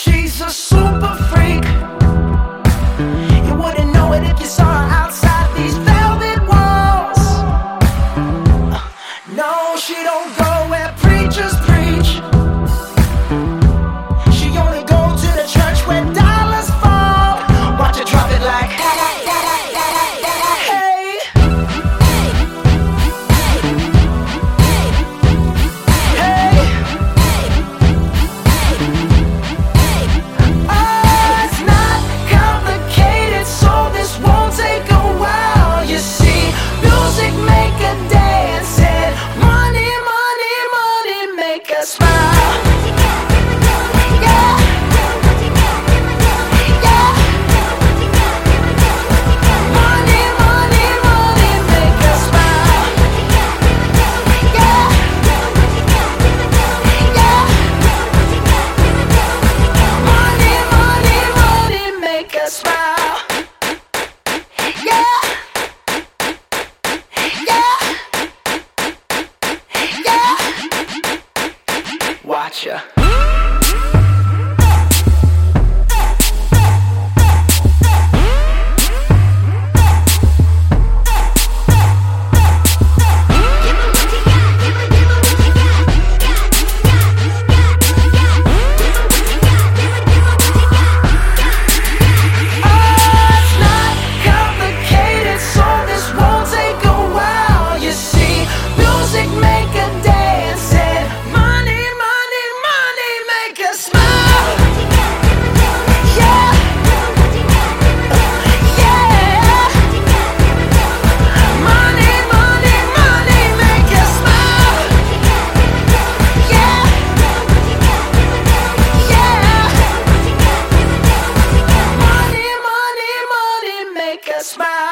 She's a super freak. You wouldn't know it if you saw her outside these velvet walls. No, she don't go where preachers preach. She only goes to the church where dollars fall. Watch her drop it like hey. Smile. Yeah. Yeah. Money, money, money, make us smile. Yeah. Yeah. Money, money, money, make us smile. Yeah. Yeah. Yeah. Watch ya. Smile.